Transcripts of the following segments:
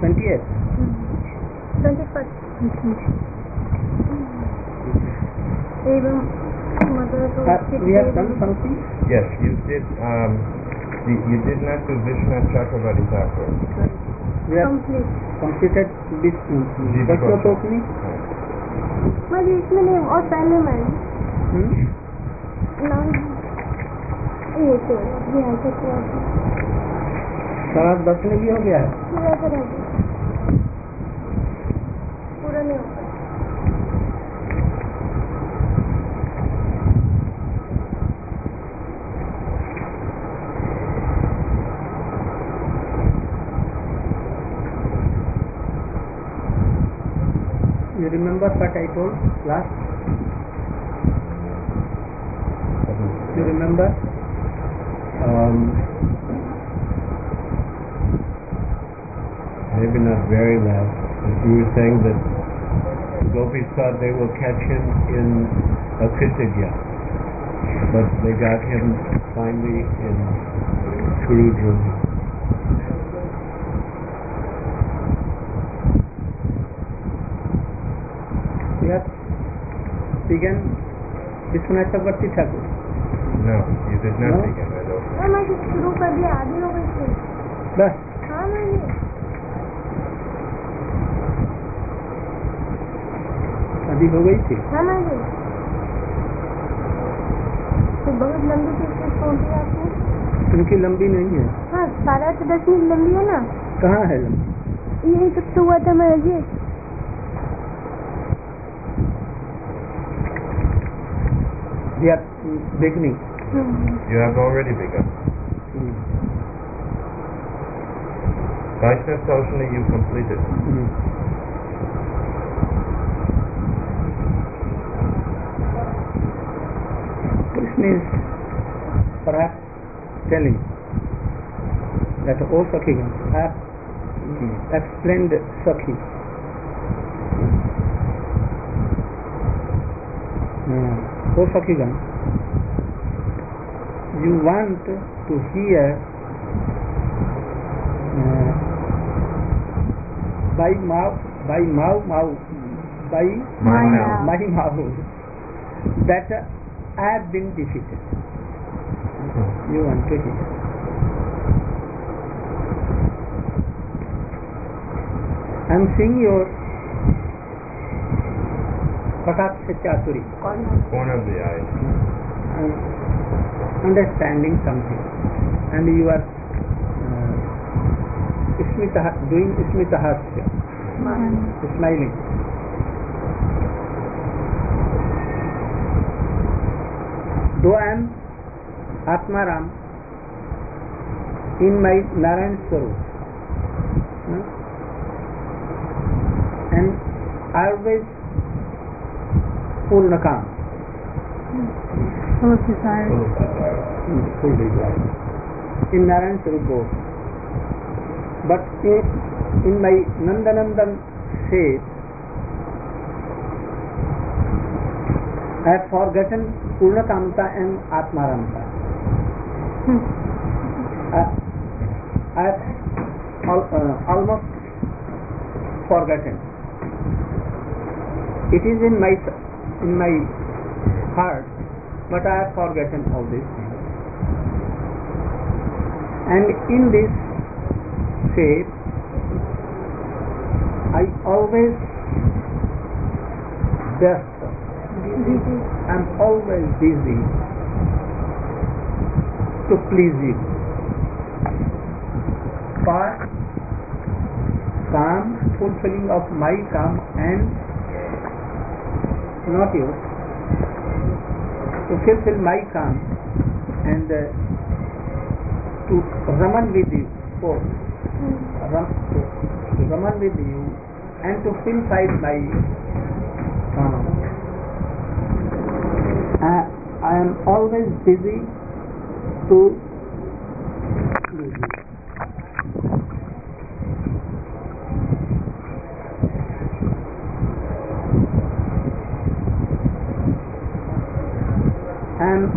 28th. 21st. Even mother we have done something. Yes, you did. You did not do Vishwanath Chakravarti Thakur. We have completed this Vajrapokni. मुझे इसमें नहीं और पहले मैं नाम ये तो यहाँ से सवा 10 में भी हो गया है पूरा नहीं होगा You remember what I told last? You remember? Maybe not very well. You were saying that gopis thought they will catch him in a Kritya, but they got him finally in Kurudra. You have begun Vishwanath Chakravarti Thakur. No, you did not No? begin. I don't. हाँ मैं शुरू कर दिया आधी हो गई थी बस हाँ मैंने अभी हो गई थी. हाँ मैंने तो बहुत लंबी चीज कौन सी आपने क्योंकि लंबी नहीं है. हाँ 10:30 मिनट लंबी है ना कहाँ है लंबी? यही तक तो हुआ था मैं ये We are beginning. You have already begun. Vaishnava Toshana you completed. Krishna is perhaps telling that O Sakhigam, I have explained Sakhi. O Sakhigam, you want to hear by mouth that I have been defeated. You want to hear. I am seeing your Kataksha Chaturi. Corner of the eye. Understanding something, and you are doing Smitahasya, smiling. Though I am Atmaram in my Narayan Swarup, and always Purnakam, full of desire full desire in Narayan Swarup. But in my Nandanandan shape, I have forgotten Purnakamta and Atmaramta. I have almost forgotten. It is in my heart, but I have forgotten all these things. And in this shape, I always best. I am always busy to please you. For fulfilling of my calm and not yours, to fulfill my calm and to raman with you, to raman with you and to fulfill my calm. I am always busy to please you. I am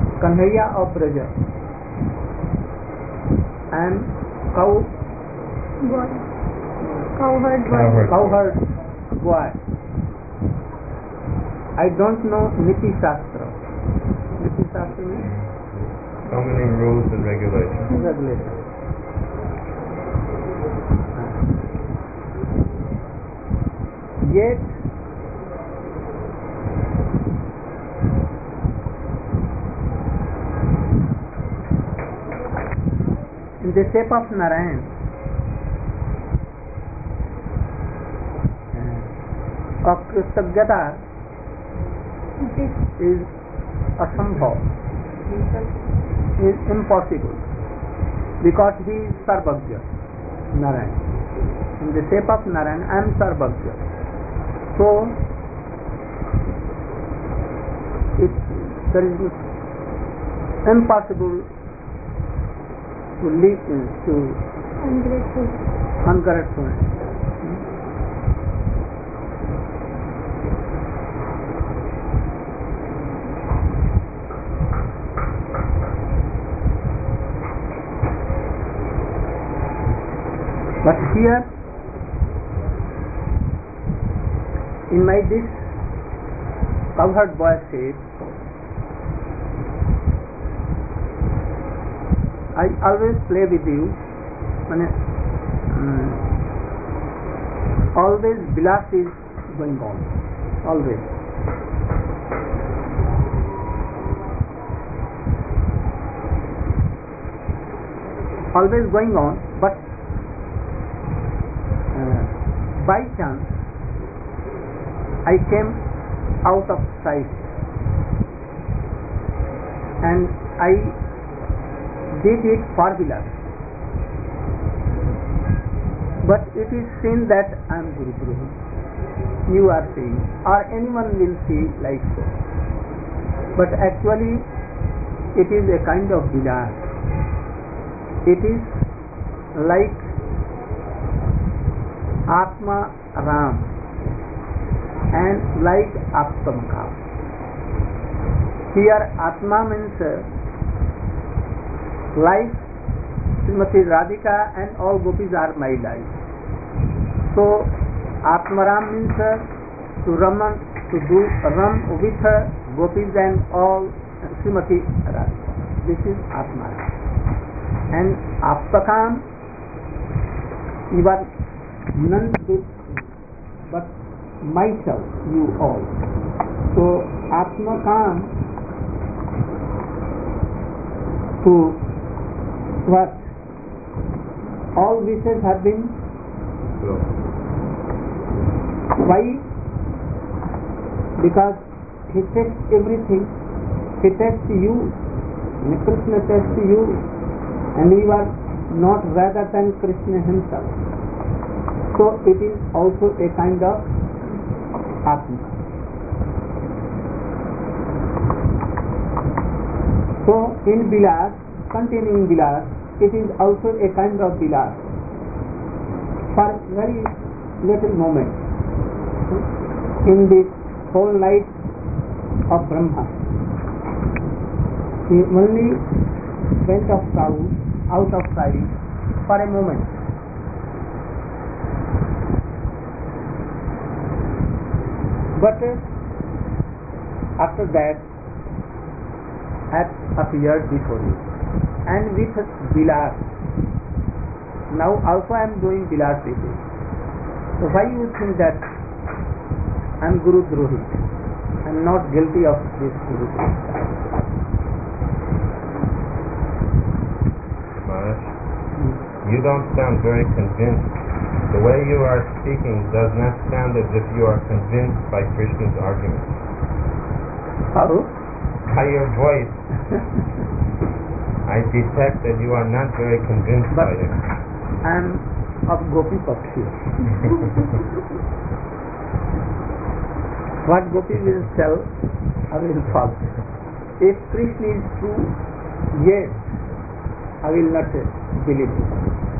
Kanhaiya of Braja. I am cow Boy. Cowherd boy. Cowherd. Cowherd boy. I don't know Niti Shastra. Niti Shastra means So many rules and regulations. regulation. Yet in the shape of Narayan, Akristagyata is asambhav, is impossible, because he is Sarvagya, Narayan. In the shape of Narayan, I am Sarvagya. So, there is impossible to live to ungratefulness. But here, in my this cowherd boy shape, I always play with you. Always vilas is going on. Always. Always going on, but by chance I came out of sight and I did it for vilas. But it is seen that I am Guru Guru. You are seeing, or anyone will see like so. But actually, it is a kind of vilas. It is like Atma Ram and like Aptamka. Here Atma means life, Srimati Radhika and all gopis are my life. So Atmaram means to run with gopis and all Srimati Radhika. This is Atmaram. And Aptakam, you are none but myself, you all. So Atmakam to what? All wishes have been. Why? Because he tests everything. He tests you. Krishna tests you, and you are not rather than Krishna himself. So it is also a kind of Atma. So in vilas, continuing vilas, it is also a kind of vilas for very little moment. In this whole life of Brahma, he only went out of sight for a moment. But after that, hath appeared before you, and with vilas. Now also I am doing vilas with you. So why you think that I am Guru Drohi? I am not guilty of this Guru Drohi. Maharaj, you don't sound very convinced. The way you are speaking does not sound as if you are convinced by Krishna's argument. How? By your voice, I detect that you are not very convinced by it. I am of Gopi Pakshi. What Gopi will tell, I will follow. If Krishna is true, yes, I will not believe it.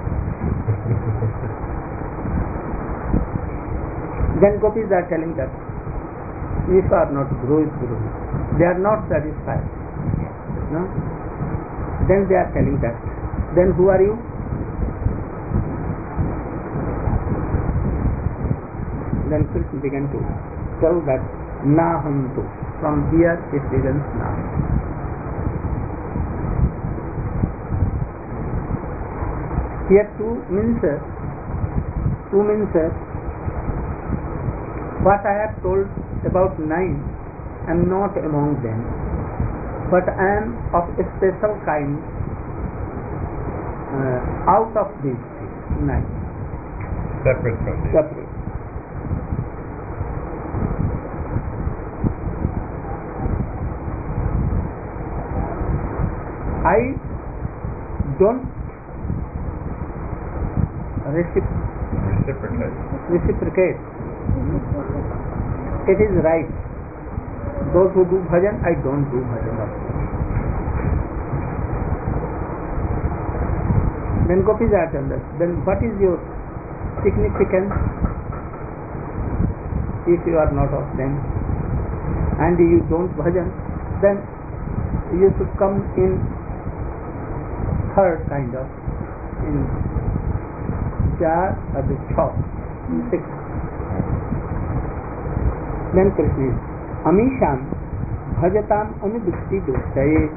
Then gopis are telling that if are not Guru is Guru, they are not satisfied. No? Then they are telling that. Then who are you? Then Krishna began to tell that Nahantu. From here it begins now. Here two means what I have told about 9, I am not among them, but I am of a special kind out of these 9. Separate from this. Separate. I don't reciprocate. It is right. Those who do bhajan, I don't do bhajan also. Then Gopis are told us, then what is your significance if you are not of them and you don't bhajan? Then you should come in third kind of, in jar or the chop, in 6. Then Krishna is Amisham Bhajatam Anuvritti Dosaye.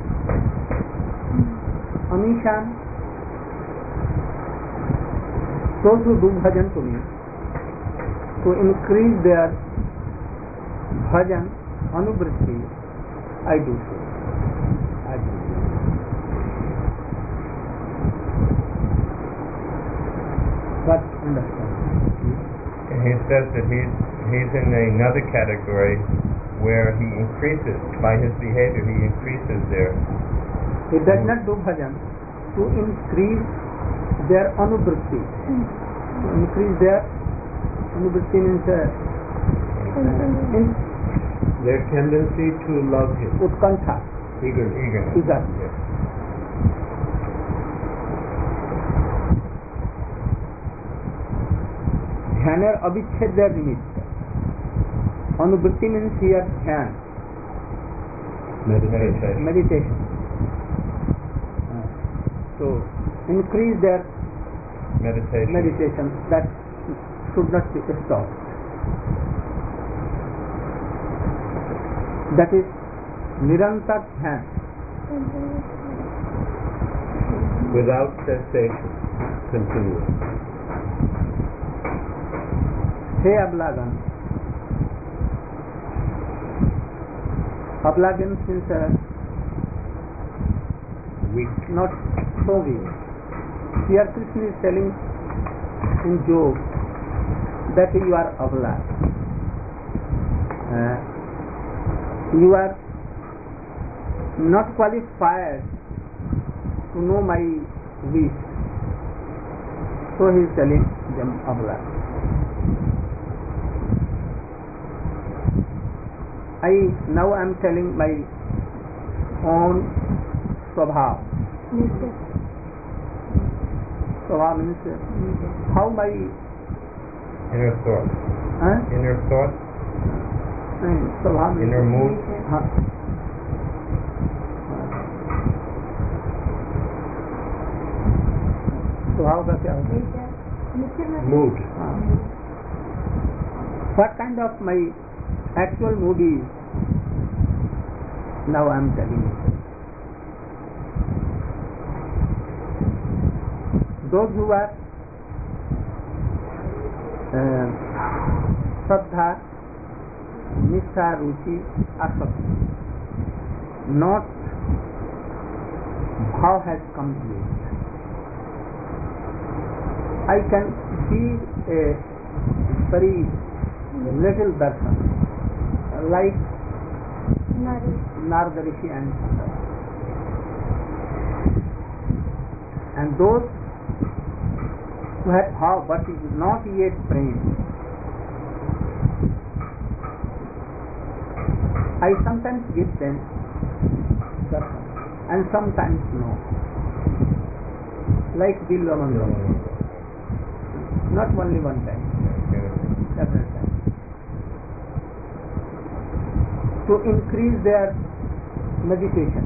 Amisham, those who do bhajan to me, to increase their bhajan anuvritti, I do so. But understand. He says that he's in another category where he increases, by his behavior, he increases their... He does not do bhajan to increase their anuvritti. To increase their anuvritti means Their tendency to love him. utkantha. Eagerness. Eagerness. Yes. ध्यानेर अविच्छेद्य निमित्त. Anuvritti means here ध्यान. Meditation. So increase their meditation. That should not be stopped. That is nirantar dhyan. Without cessation. Continuous. Hey Ablagan. Ablagan means Weak. not so weak. Here Krishna is telling in Job that you are ablag. You are not qualified to know my wish. So he is telling them ablag. Now I am telling my own swabhav. Swabhav means how my Inner thought. Inner thought? Swabhav means Inner mood? स्वभाव का क्या होता है? Mood. What kind of my actual mood is? Now I am telling you. Those who are Shraddha, Nishtha, Ruchi, Asakti, not bhav has complete. I can be a very little darshan, like Narada Rishi and those who have bhav but is not yet prema, I sometimes give them darshan and sometimes no, like Bilva Mandala. Not only one time, several times. To increase their meditation.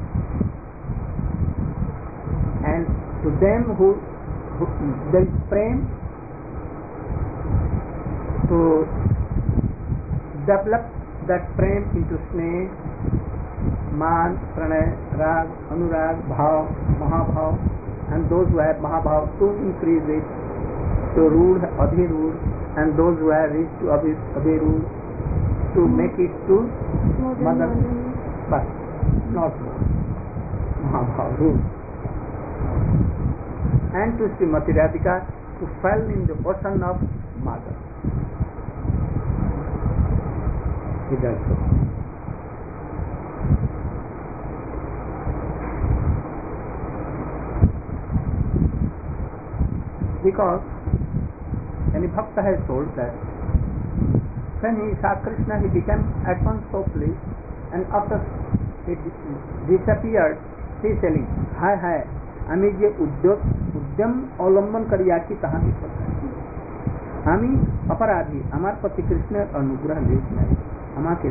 And to them who there is prema, to develop that prem into sneh, man, pranay, rag, anurag, bhav, mahabhav, and those who have mahabhav to increase it to rood, adhirood, and those who have reached to abhirood to make it to mother, but not more, mahabhav, rood. And to Srimati Radhika who fell in the ocean of mother. It also. Because any bhakta has told that when he saw Krishna, he became at once so pleased, and after it disappeared, he is telling, hi, আমি যে উদ্যম অবলম্বন করি याची कहानी बताई আমি अपराधी আমার প্রতি কৃষ্ণের অনুগ্রহ দেশ নাই আমাকে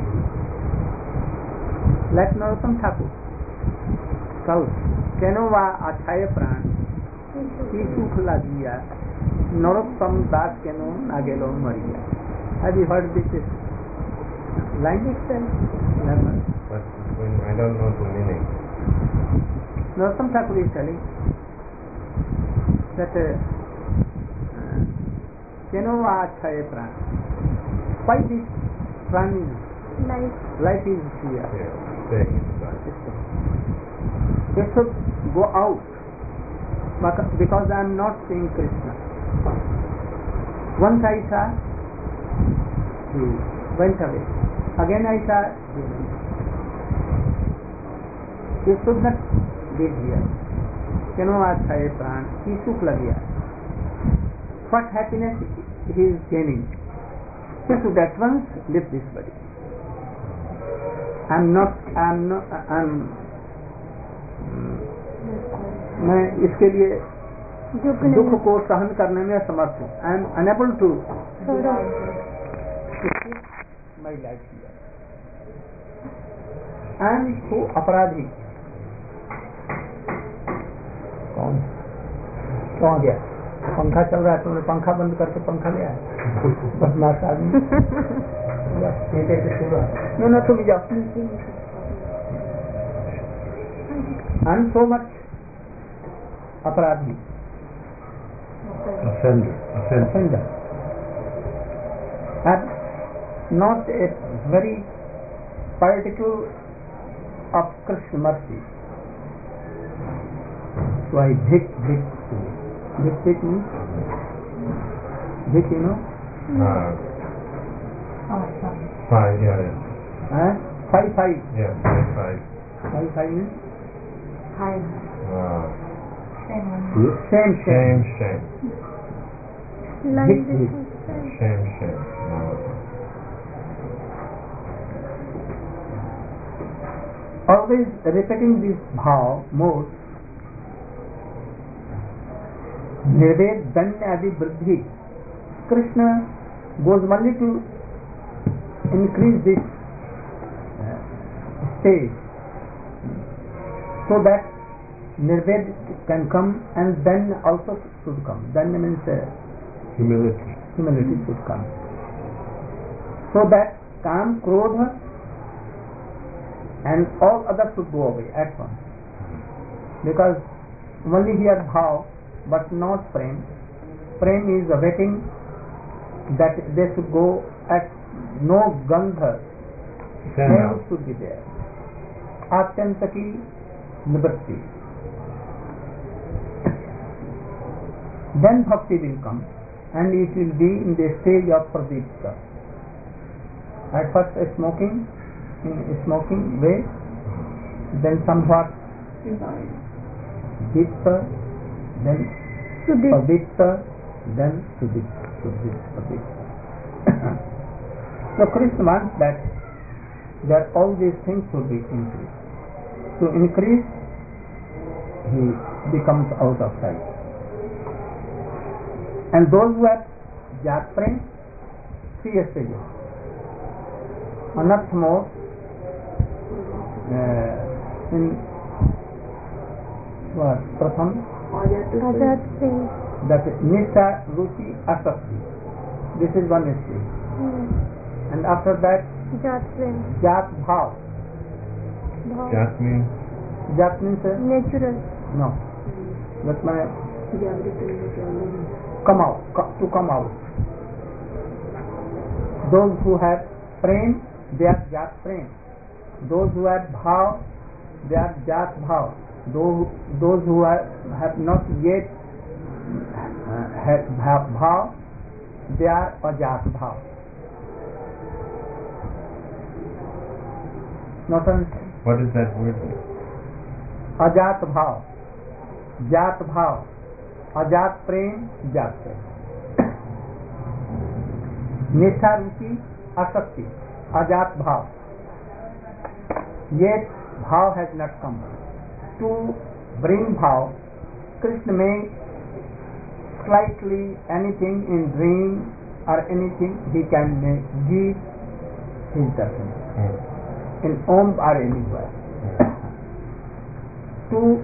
লাইক নরোত্তম ঠাকুর কাউ কেন বা আছায় প্রাণ কি সুখ লাগিয়া নরোত্তম দাস কেন না গেল মরিয়া have you heard this line itself? But I don't know the meaning. Narottam Thakur is telling that Kenova Achhaye Pran. Why this pran is life is here? Staying inside. They should go out because I am not seeing Krishna. Once I saw, he went away. Again I saw, he went away. He should not be here. Kenova Achhaye Pran. He sukh lagiya. What happiness he is gaining? He should at once leave this body. मैं इसके लिए दुख को सहन करने में असमर्थ हूँ. I am unable to keep my life here. I am so अपराधी. कौन गया? पंखा चल रहा है, तुमने पंखा बंद करके पंखा ले आया. बदमाश आदमी. No, तुम जाओ. I am so much अपराधी. Offender. I am not a very particle of Krishna mercy. So I bhik to it. Bhik means? Bhik, you know? Five, yeah. Five. Yeah, five. Five means? Shame. Shame. Bhik. Shame. Always repeating this bhav modes, Nirved, Danya, Adi, Vriddhi. Krishna goes only to increase this stage so that Nirved can come and then also should come. Danya means humility should come. So that Kam, Krodha and all others should go away at once. Because only here bhav but not prem. Prem is awaiting that they should go at no gandha. Prem should be there. Atyantaki nivritti. Then bhakti will come and it will be in the stage of pradipta. At first smoking way, then somewhat dipta, then pradipta, then sudipta. So Krishna wants that all these things should be increased. To increase, he becomes out of sight. And those who have jat prem, 3 stages. Anarth mode, in what? Pratham? That is Nisha, Ruchi, Asakti. This is one stage. And after that, Jat prem. Jat Bhav. Bhav. Jat means Jat means Natural. no. That means come out, to come out. Those who have prem, they are Jat prem. Those who have Bhav, they are Jat Bhav. Those who have not yet have Bhav, they are Ajat Bhav. Not understand? what is that word? Ajat Bhav, Jat Bhav, Ajat Prem, Jat Prem. Nishtha Ruchi Asakti, Ajat Bhav. Yet Bhav has not come. To bring Bhav, Krishna may slightly anything in dream or anything he can give his darshan. In Om or anywhere. To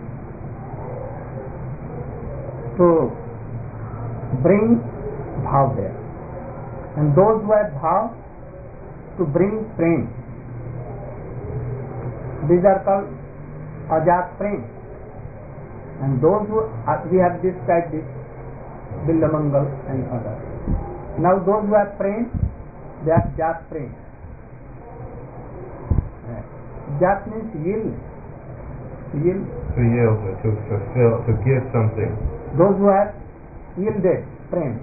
bring Bhav there. And those who have Bhav, to bring Prem. These are called Ajat Prem. And those who, we have described this, Billamangal and others. Now those who have Prem, they are Jat Prem. Jat means yield. Yield. To yield, or to fulfill, to give something. Those who have yielded Prem.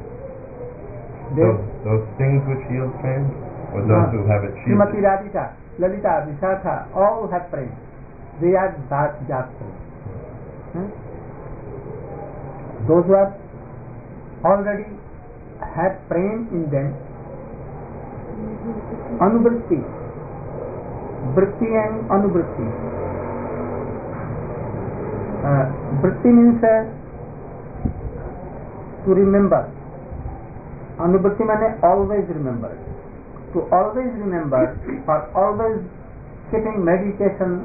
Those things which yield prem, or those who have achieved Srimati it? Radhika, Lalita, Vishakha, all have Prem. They are Jat Prem. Those who have already had Prem in them, Anuvritti, Vritti and Anuvritti. Vritti means to remember. Anuvritti means always remember. To always remember or always keeping meditation,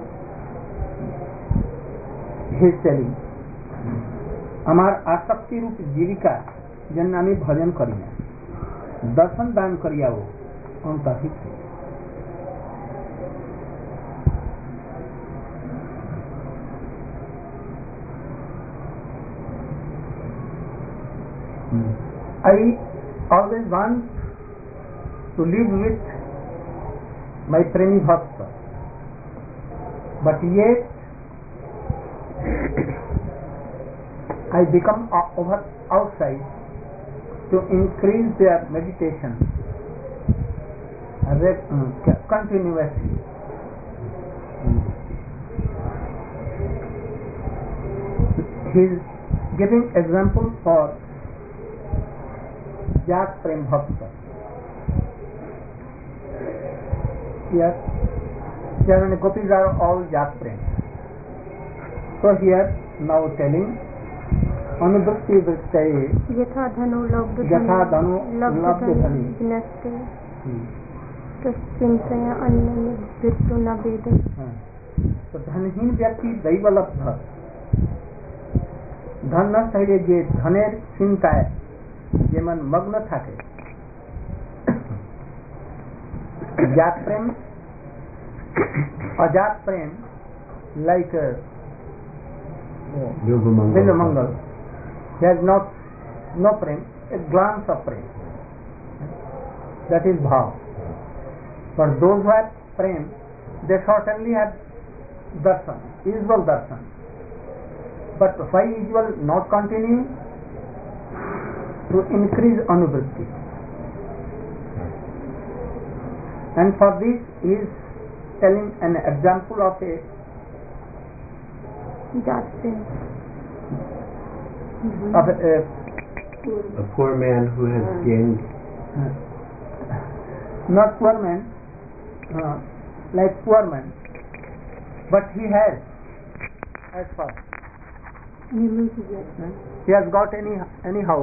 he is telling. আমার আসক্তি রূপ জীবিকা যেন আমি ভজন করি না, দর্শন দান করিয়াও অন্তহিত। I always want to live with my Premi Bhakta, but yet I become outside to increase their meditation continuously. He is giving example for Jat Prem Bhakta. Here when gopis are all Jat Prem. So here now telling Anubhakti Vrittaye Yatha Dhanu Labdha Dhani Vinaste Taschintaya Annana Vittu Na Veda. तो धनहीन व्यक्ति दैवलब्ध धन न चाहिए जे धनेर चिंताয় যেমন মগ্ন থাকে জাত প্রেম অজাত প্রেম like Billamangal, he has no prem, a glance of prem, that is bhav. For those who have prem, they certainly have darshan, usual darshan. But why usual not continue? To increase anuvritti. And for this he is telling an example of a Jat Prem. Of A poor man who has gained. Not poor man, like poor man, but he has as first. He has got anyhow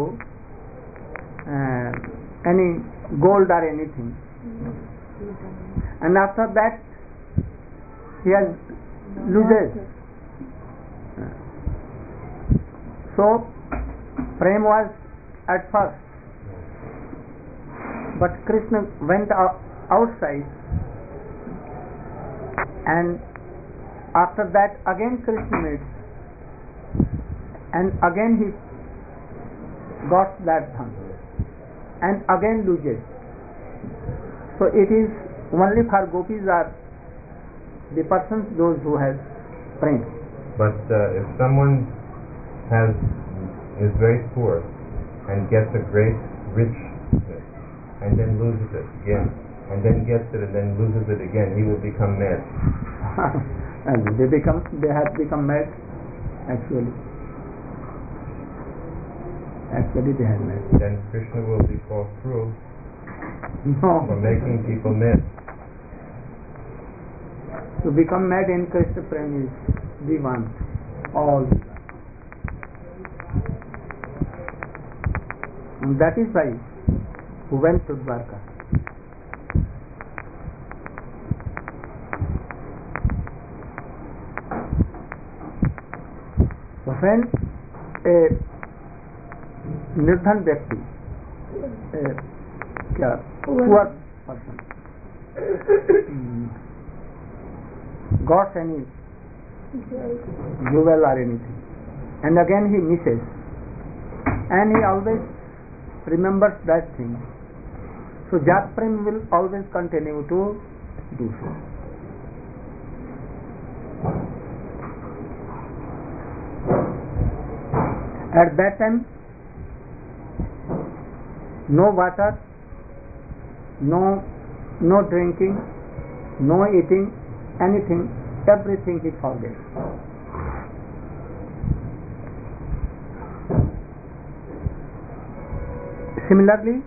any gold or anything, and after that he has loses. So prem was at first, But Krishna went outside, and after that again Krishna meets, and again he got that dham, and again loses. So it is only for gopis are the persons those who have prem. But if someone is very poor and gets a great richness and then loses it again, and then gets it and then loses it again, he will become mad. And they have become mad. Actually they have mad. Then Krishna will be called cruel No. for making people mad. To become mad in Krishna prem is the one, all the one. And that is why who went to Dwarka. So when a निर्धन व्यक्ति poor person got any jewel or anything, and again he misses, and he always remembers that thing. So Jat Prem will always continue to do so. At that time, no water, no drinking, no eating, anything, everything he forgets. Similarly,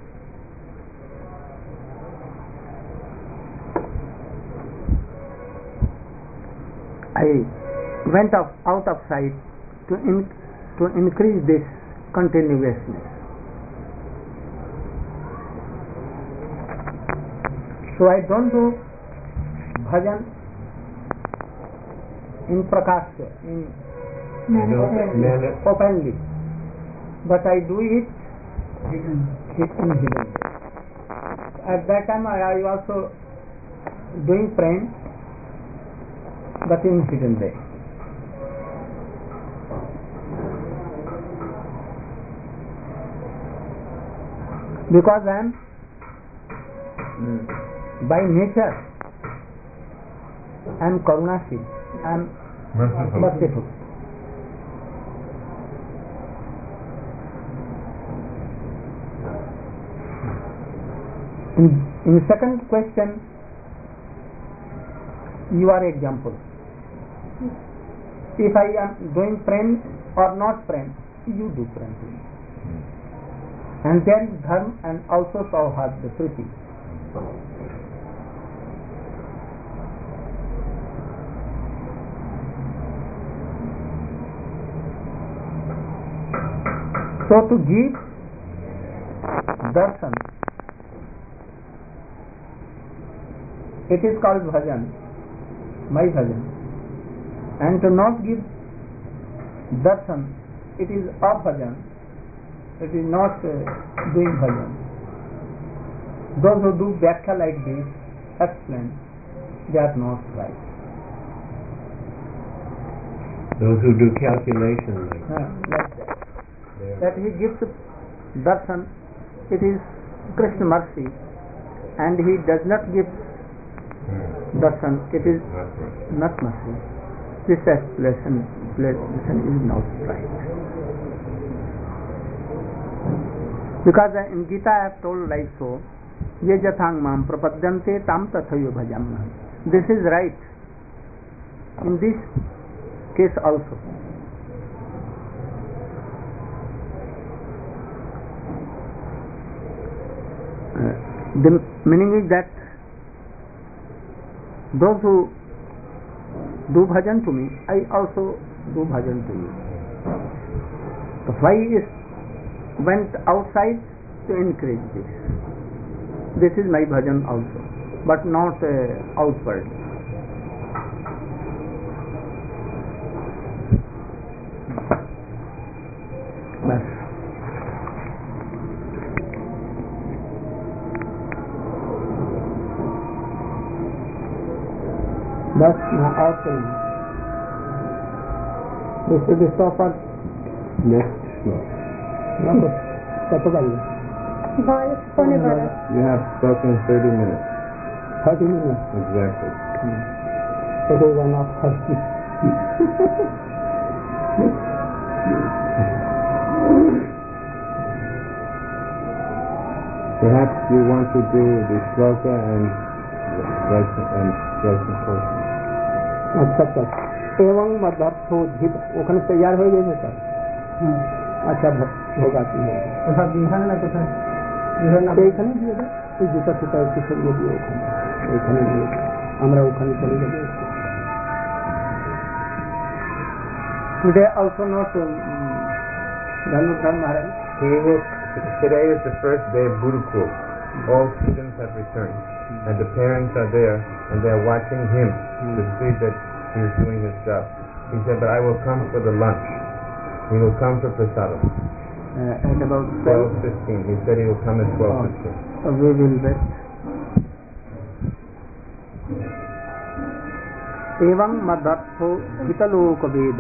I went out of sight to increase this continuousness. So I don't do bhajan in prakasya, in openly, but I do it in hidden. At that time I also doing praying, but in hidden way. Because I am by nature I am karunashil, I am merciful. In second question, you are example. If I am doing prem or not prem, you do prem. And there is dharma and also sauhad, the priti. So to give darshan, it is called bhajan, my bhajan. And to not give darshan, it is abhajan, it is not doing bhajan. Those who do vyakya like this, explain, they are not right. Those who do calculation like Like that he gives darshan, it is Krishna mercy, and he does not give darshan, it is not mercy. This explanation is not right. Because in Gita I have told like so, ye jathang mam prapadyante tam tathayo bhajamna. This is right in this case also. The meaning is that those who do bhajan to me, I also do bhajan to you. So why is went outside to increase this? This is my bhajan also, but not outward. Bas. That's my offering. This is the offer. Next sloka. You have spoken 30 minutes. 30 minutes. Exactly. It is enough 30. Perhaps you want to do the sloka and write some portion. अच्छा अच्छा एवं मदर्थोधित ओखन तैयार हो गए sir अच्छा होगा এইখানে দিয়ে দেয় এই জুতা টুটা একটু সরিয়ে দিয়ে ওখানে দিয়ে আমরা ওখানে চলে যাব Today also not Dhanurkar Maharaj. Today is the first day of Gurukul. All students have returned, and the parents are there, and they are watching him to see that he is doing his job. He said, but I will come for the lunch. He will come for prasadam. At about 12:15. He said he will come at 12:15. We will wait. एवं मदर्थो हितलोक वेद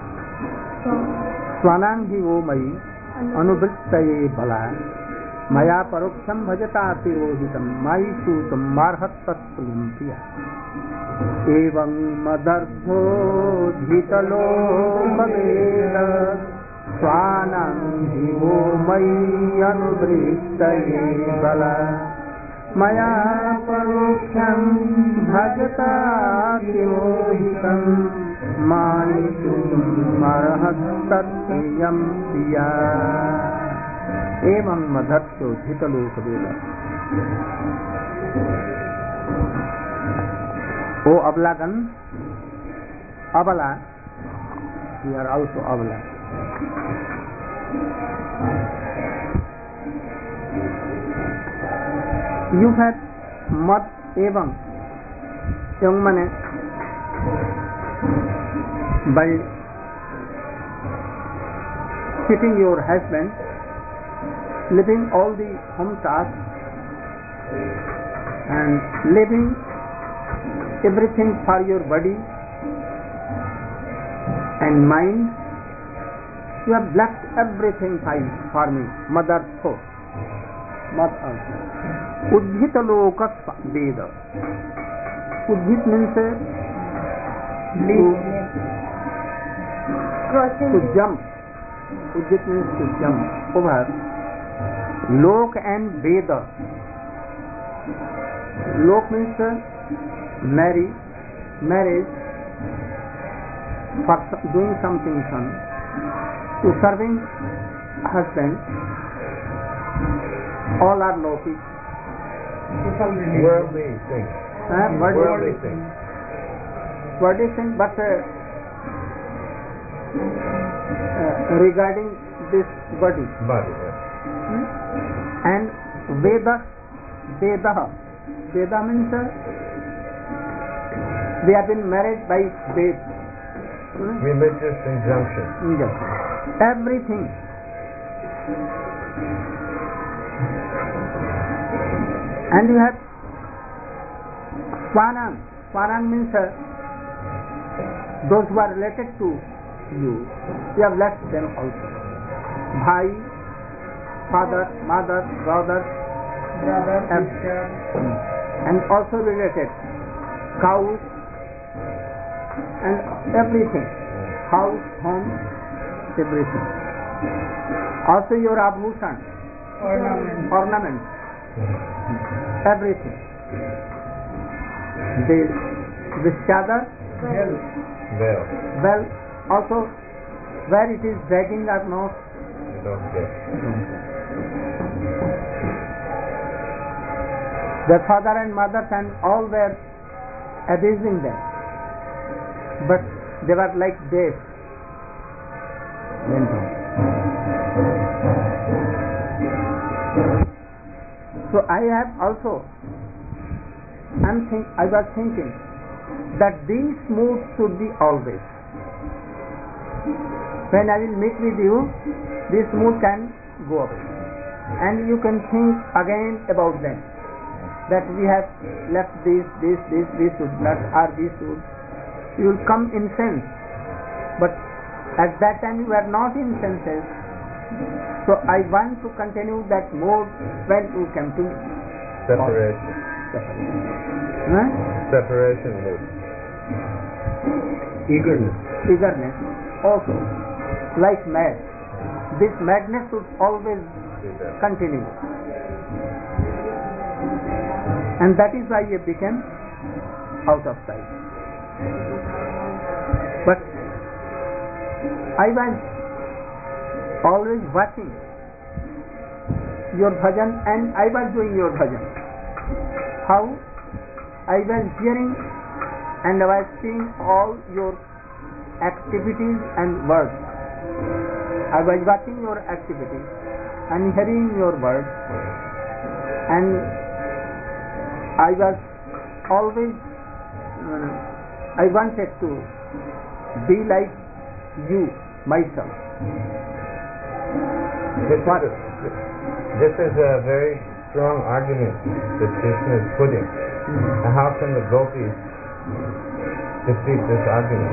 स्वानांगी वो मयि अनुवृत्तये बला मया परोक्षं भजता तिरोहितं मयि सूतं मार्हत्तत्प्रियं प्रिया एवं मदर्थो हितलोक वेद स्वानांगी वो मयि अनुवृत्तये बला मया परोक्षं भजता तिरोहितं मायितुमर्हत्तत्प्रियं प्रिया एवं मदर्थो हितलोकवेद O Ablagan, Abala, we are also Abala. You have mat evam young mane by keeping your husband, leaving all the home tasks and leaving everything for your body and mind. You have left everything for me, mother so mother. Udhit lokas veda. Udhit means to jump. Udhit means to jump over. Lok and veda. Lok means marriage for doing something fun. To serving husband. All are lokic. Worldly things. Worldly things. Worldly things, but regarding this body. Body, yeah. And Veda means we have been married by Ved. Religious injunction. Yes. Everything. And you have Swanang. Swanang means those who are related to you. You have left them also. Bhai, father, mother, brother, and also related. Cows and everything. House, home, everything. Also your abhushan. Ornament. Everything. This chadar, well, also where it is dragging or not, You don't get. their father and mother and all were abusing them, but they were like deaf. So I was thinking that these moods should be always. When I will meet with you, this mood can go away, and you can think again about them. that we have left this should not, or this should, you will come in sense. But at that time you are not in senses. So I want to continue that mode when you come to Separation. Huh? Separation mood. Eagerness. Also, like mad. This madness should always Be there. continue. And that is why it became out of sight. But I was always watching your bhajan and I was doing your bhajan. How? I was hearing and I was seeing all your activities and words. I was watching your activities and hearing your words, and I was always I wanted to be like you myself. This is a very strong argument that Krishna is putting. And how can the gopis defeat this argument?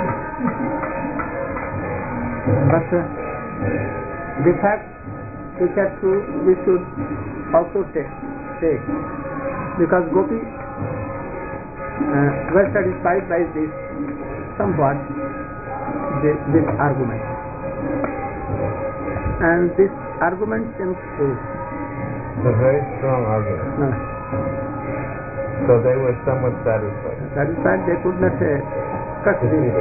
But the fact which are true, we should also take because gopis were satisfied by this somewhat this argument, and this argument seems true. It's a very strong argument. So they were somewhat satisfied. Satisfied, they could not cut Defeated.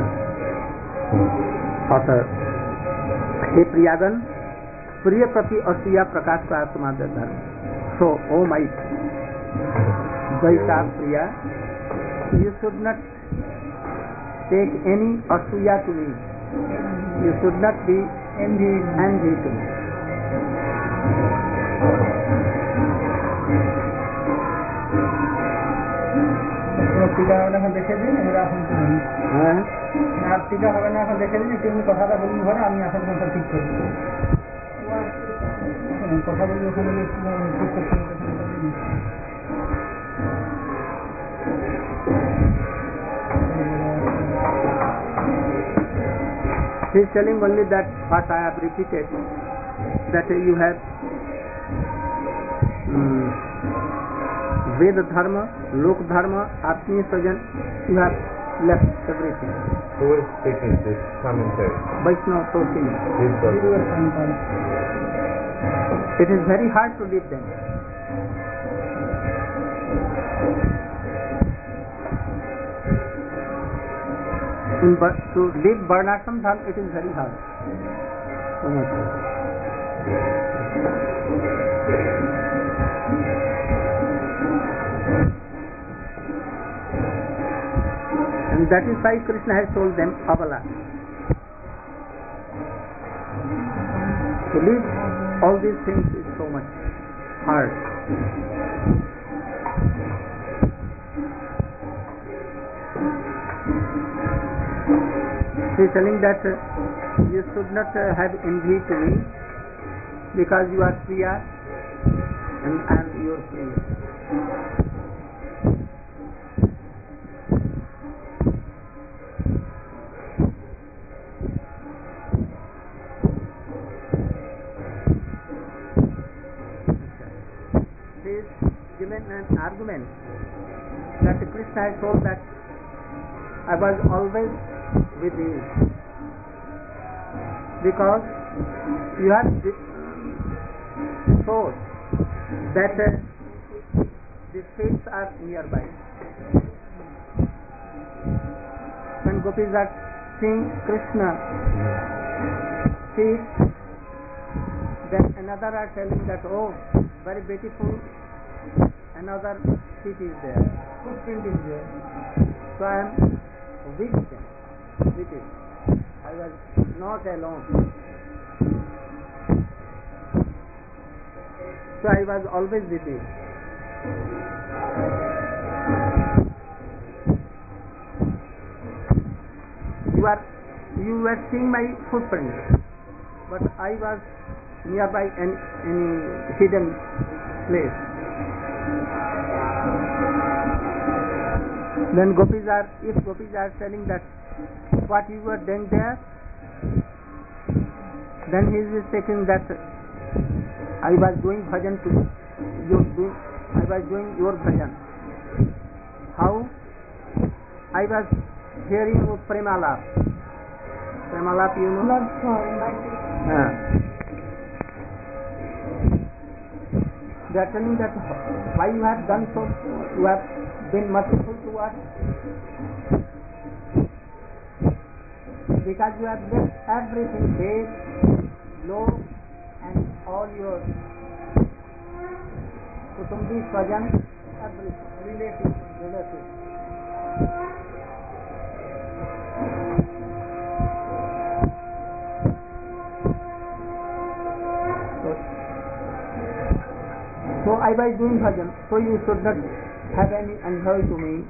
author. हे प्रियागन प्रिय प्रति असूया प्रकाश का आत्मादर धर्म. So, oh my Dvaita Priya, you should not take any asuya to me. You should not be envy to me. টিকা হবে না এখন দেখে দিন, এবার এখন আর টিকা হবে না এখন দেখে দিন, একটু কথাটা বলুন ঘরে, আমি এখন কথা ঠিক করবো। কথা বলি ওখানে ঠিক করতে হবে। He is telling only that what I have repeated, that you have Veda Dharma, Lok Dharma, Atmiya Sajan, you have left everything. Who is speaking this commentary? Vaishnava Tosini. This does. It is very hard to leave them. To leave Varnashram Dham, it is very hard. So much. And that is why Krishna has told them Abala. To leave all these things is so much hard. He is telling that you should not have envy to me because you are Priya and I am your Priya. He is given an argument that Krishna has told that I was always with you because you have thought that the fates are nearby. When gopis are seeing Krishna feet, then another are telling that, oh, very beautiful, another feet is there, footprint is there. So I am with them. With it. I was not alone. So I was always with you. You were seeing my footprint, but I was nearby any hidden place. Then gopis are telling that what you were doing there, then he is taking that I was doing bhajan to you, I was doing your bhajan. How? I was hearing your premalap. Premalap, you know? Love song. They are telling that why you have done so, you have been merciful to us, because you have left everything big, low, and all your kutumbi, swajan, everything, relatives. So I was doing bhajan, so you should not have any enjoy to me,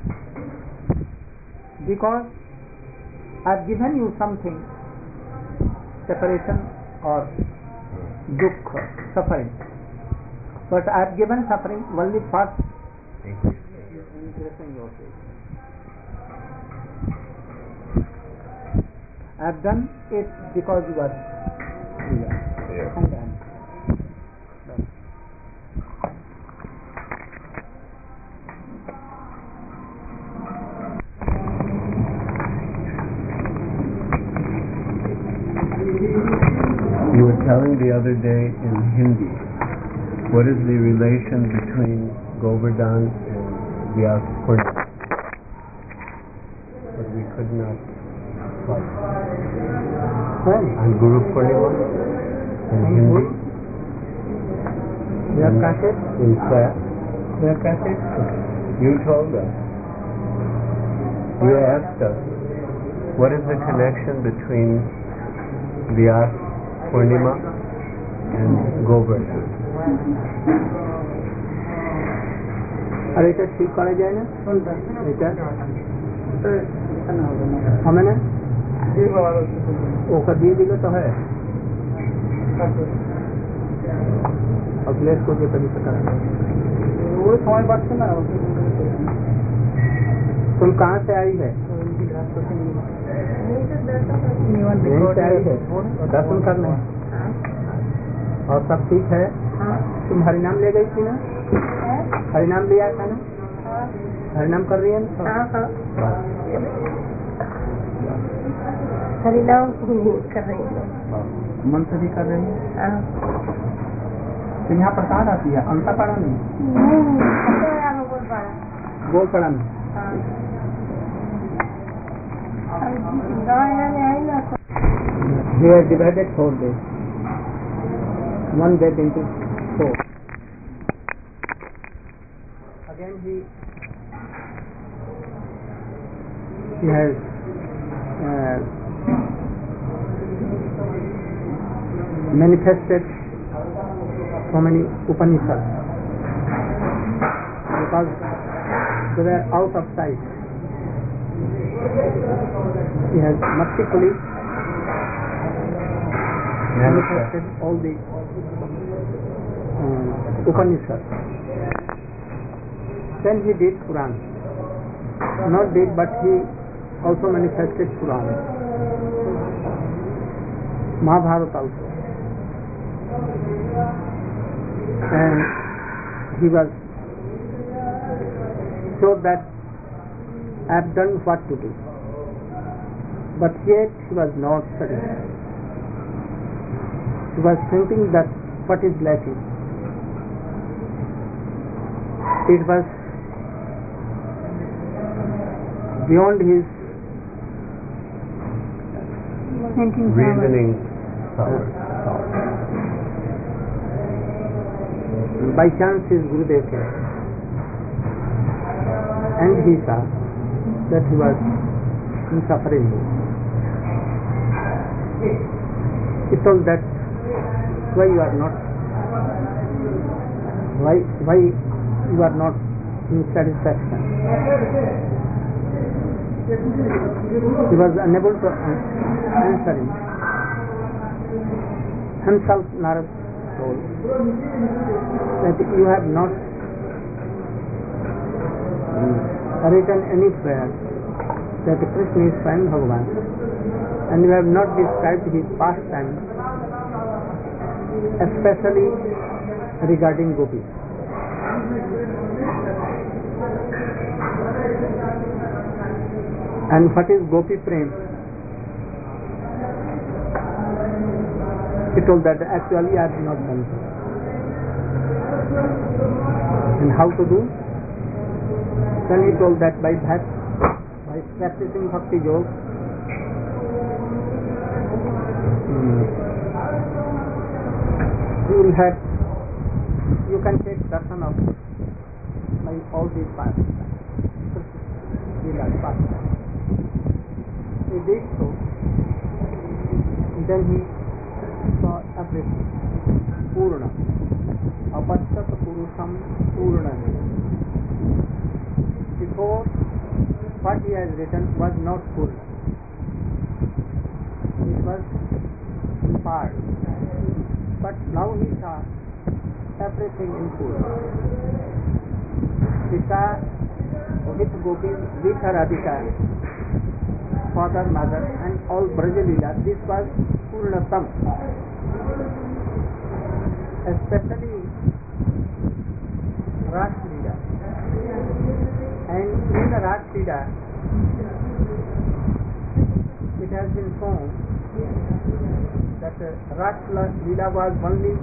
because I have given you something, separation or dukkha, suffering. But I have given suffering only for increasing your faith. I have done it because you are here. And I am. You were telling the other day in Hindi, what is the relation between Govardhan and Vyas Purnima? But we could not find. And Guru Purnima in Hindi. You have got it? In class. You have got it? You told us. You asked us, what is the connection between Vyas Purnima and Govardhan? আর এটা ঠিক করা যায় না? এটা হবে না? ওকে দিয়ে দিলে তো হয়। अखिलेश को जो कभी पता वो समय बढ़ते ना। तुम कहाँ से आई है? यहीं से आई है दर्शन करने। और सब ठीक है? तुम हरिनाम ले गई थी ना? हरिनाम लिया था ना? हरिनाम कर रही है ना? हरिनाम कर रही है। मंत्र भी कर रही है? तो यहाँ प्रसाद आती है, अंता पड़ा नहीं? गोल पड़ा नहीं? They are divided 4 days. One day into 4. Again he has manifested so many Upanishads because they were out of sight. He has mercifully manifested all the Upanishads. Then he did Puran. Not did, but he also manifested Puran. Mahabharata also. And he was sure that I have done what to do. But yet he was not satisfied. He was thinking that what is lacking. It was beyond his reasoning power. By chance his Gurudev came and he saw that he was in suffering. He told that why you are not in satisfaction. He was unable to answer him. Himself Narad told that you have not written anywhere that Krishna is Swayam Bhagavan, and you have not described his pastime, especially regarding gopis. And what is Gopi Prem? He told that actually I have not done so. And how to do? Then he told that by practicing Bhakti Yoga, you can take darshan of by all these pastimes. He did so. Then he saw everything. Purna. Apashyat Purusham Purna. Before, what he has written was not Purna. It was in part. But now he saw everything in Purna. He saw with gopis, with Radhika, father, mother, and all Brajalila. This was Purnatam. Especially Ras Leela. And in the Ras Leela, it has been shown that Ras Leela was only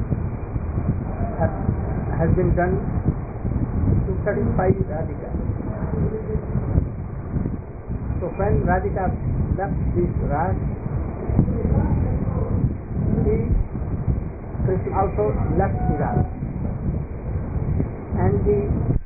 has been done to satisfy Radhika. So when Radhika left this Ras, Krishna also left the Ras, and the